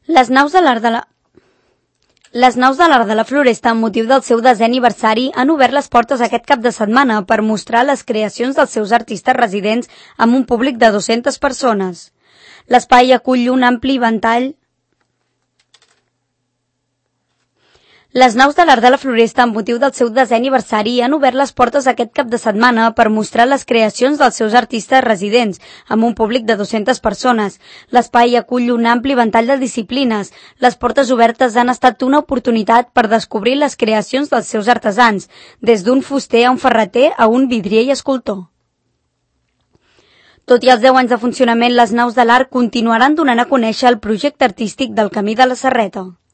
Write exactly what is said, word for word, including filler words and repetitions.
Les naus de l'Arc de la... Les naus de l'Arc de la Floresta, amb motiu del seu desè aniversari, han obert les portes aquest cap de setmana per mostrar les creacions dels seus artistes residents amb un públic de dues-centes persones. L'espai acull un ampli ventall. Les naus de l'Arc de la Floresta, amb motiu del seu desè aniversari, han obert les portes aquest cap de setmana per mostrar les creacions dels seus artistes residents, amb un públic de dues-centes persones. L'espai acull un ampli ventall de disciplines. Les portes obertes han estat una oportunitat per descobrir les creacions dels seus artesans, des d'un fuster a un ferreter a un vidrier i escultor. Tot i els deu anys de funcionament, les naus de l'Arc continuaran donant a conèixer el projecte artístic del Camí de la Serreta.